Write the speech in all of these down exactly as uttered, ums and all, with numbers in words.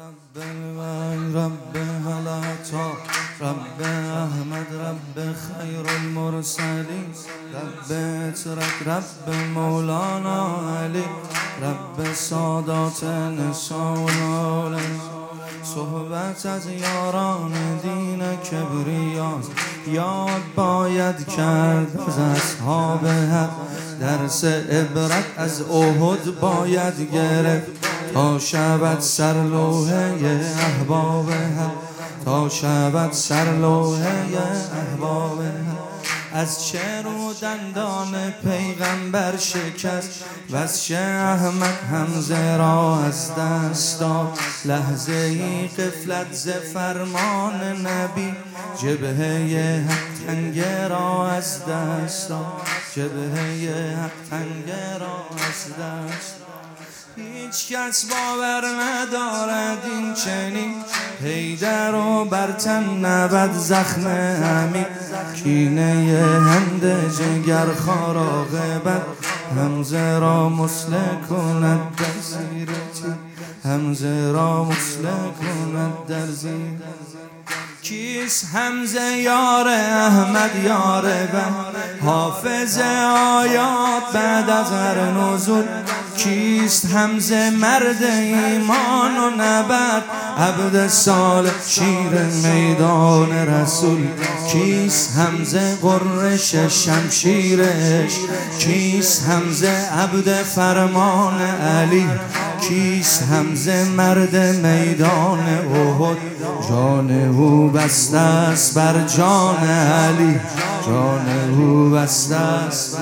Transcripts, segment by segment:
رب الوحی رب هلاتا رب احمد رب خیر المرسلین رب اطرک رب مولانا علی رب سادات نساء العالمین. صحبت از یاران دین کبریاست، یاد باید کرد از اصحاب حق، درس عبرت از احد باید گرفت تا شود سرلوحه احباب حق، تا شود سرلوحه احباب حق. از چه رو دندان پیغمبر شکست و از چه احمد حمزه را از دست داد، لحظه ای غفلت ز فرمان نبی جبهه حق تنگه را از دست داد، جبهه حق تنگه را از دست داد. هیچ کس باور ندارد این چنین حیدر و برتن نبد زخم همین، کینه هند جگر خاراغبت حمزه را مسلح کند در زیر تیر، حمزه را مسلح کند در زیر. کیست حمزه یار احمد یار بن حافظ آیات بعد از هر نزول، کیست حمزه مرد ایمان و نبرد عبد صالح شیر میدان رسول، کیست حمزه قرش شمشیرش، کیست حمزه عبد فرمان علی، کیست حمزه مرد میدان احد، جان او بسته است بر جان علی، جان او بسته است.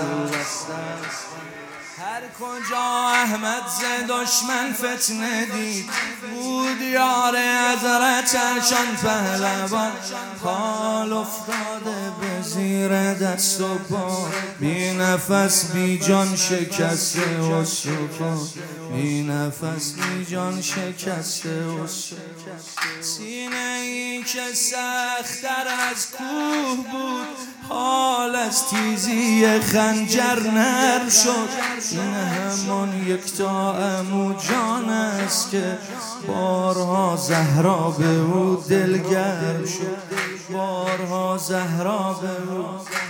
هر کجا احمد ز دشمن فتنه دید بود یار حضرتشان پهلوان، حال افتاده به زیر دست و پا، بی نفس بی جان شکسته استخوان، بی نفس بی جان شکسته استخوان. سینه ای که سخت‌تر از کوه بود حال از تیزی خنجر نرم شد، این همان یکتا عمو جان است که بارها زهرا به او دلگرم شد، بارها زهرا به او.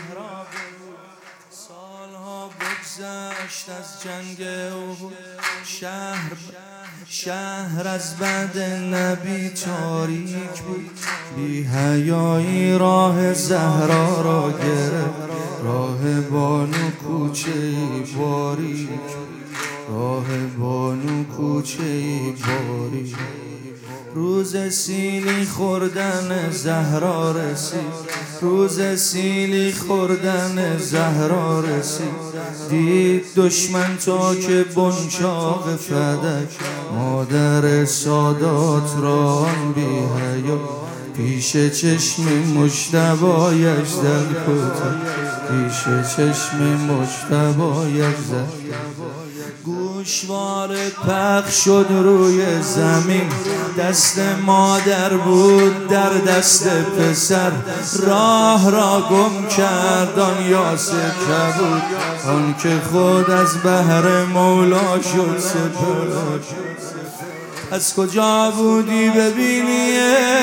سالها بگذشت از جنگ او، شهر شهر از بعد نبی تاریک بود، بی حیایی راه زهرا را گرفت، راه بانو کوچه‌ای باریک، راه بانو کوچه‌ای باریک. روز سیلی خوردن زهرا رسید، روز سیلی خوردن زهرا رسید، دید دشمن تا که بنچاق فدک مادر سادات را آن بی حیا، پیش چشم مجتبایش زد کتک، پیش چشم مجتبایش زد. گوشواره پخش شد روی زمین، دست مادر بود در دست پسر، راه را گم کرد آن یاس کبود، آن که خود از بهر مولا شد سپر. از کجا بودی ببینی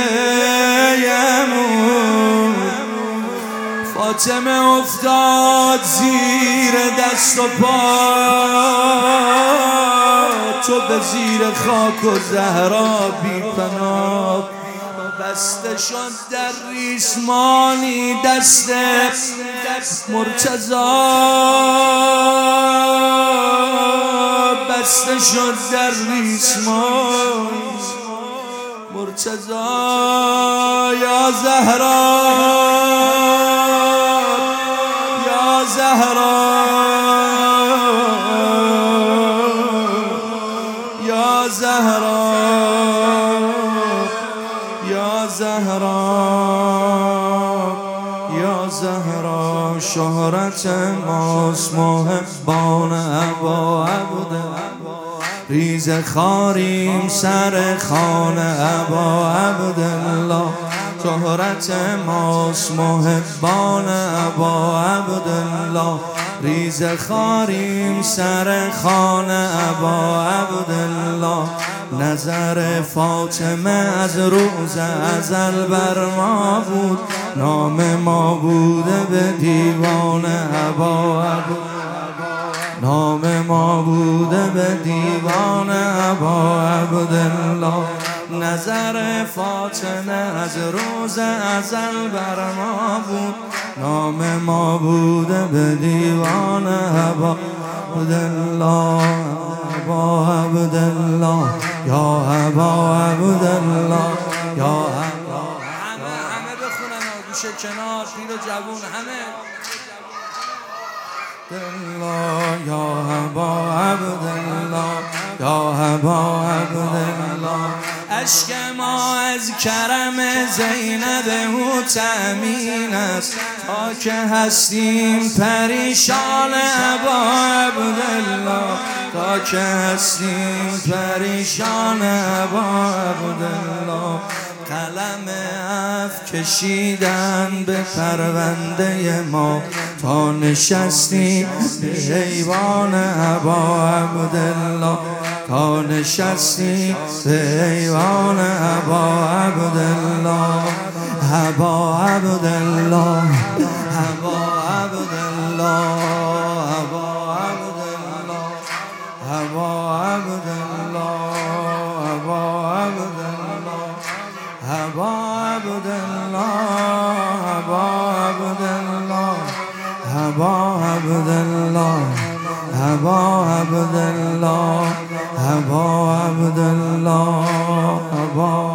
عمو، فاطمه افتاد زیر دست و پا، تو به زیر خاک و زهرا بی پناه، بسته شد در ریسمانی دست مرتضی، بسته شد در ریسمان مرتضی. یا زهرا یا زهرا یا زهرا یا زهرا یا زهرا، شهرت ماست محبان ابا عبد، ریز خاریم سر خان ابا عبدالله، شهرت ماست محبان ابا عبدالله، ریز خاریم سر خانه ابا عبدالله. نظر فاطمه از روز ازل بر ما بود، نام ما بوده به دیوان ابا عبدالله. نام ما بوده به دیوان ابا عبدالله. نظر فاطمه از روز ازل بر ما بود، نام ما بوده به دیوان ابا عبدالله. ابا عبدالله یا ابا عبدالله یا ابا. همه همه بخونن گوشه کنار، پیر و جوون همه. الله یا ابا عبدالله یا ابا عبدالله. اشک ما از کرم زینب او تأمین است، تا که هستیم پریشان ابا عبدالله. تا که هستیم پریشان ابا عبدالله. قلم عفو کشیدن به پرونده ما، تا نشستیم به ایوان ابا عبدالله. تا نشستیم به ایوان ابا عبدالله. ابا عبدالله ابا عبدالله ابا عبدالله ابا عبدالله ابا عبدالله ابا عبدالله ابا عبدالله ابا عبدالله ابا عبدالله ابا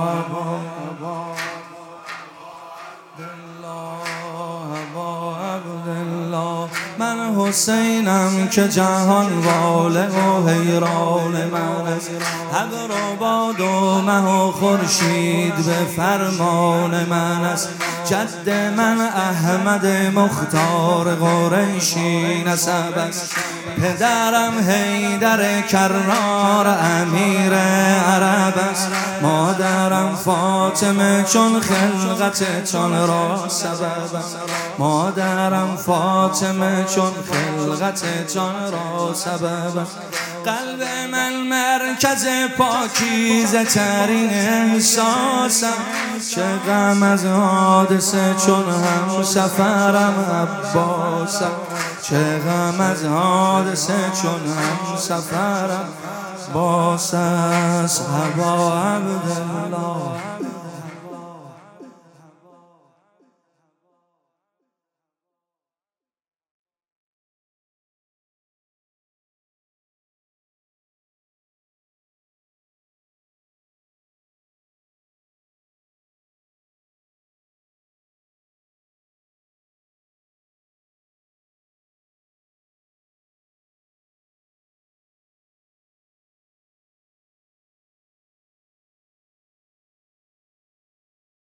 عبدالله. من حسینم که جهان واله و حیران من است، ابر و باد و مه و خورشید به فرمان من است. جد من احمد مختار قریشی نسب است، پدرم حیدر کرار امیر عرب است. مادرم فاطمه چون خلقت چون را سبب است. مادرم فاطمه چون خلقت چون را سبب است. قلب من مرکز پاکیزه ترین احساسم، چه غم از حادثه چون هم سفرم عباسم. چه غم از حادثه چون هم سفرم باس است. ابا عبدالله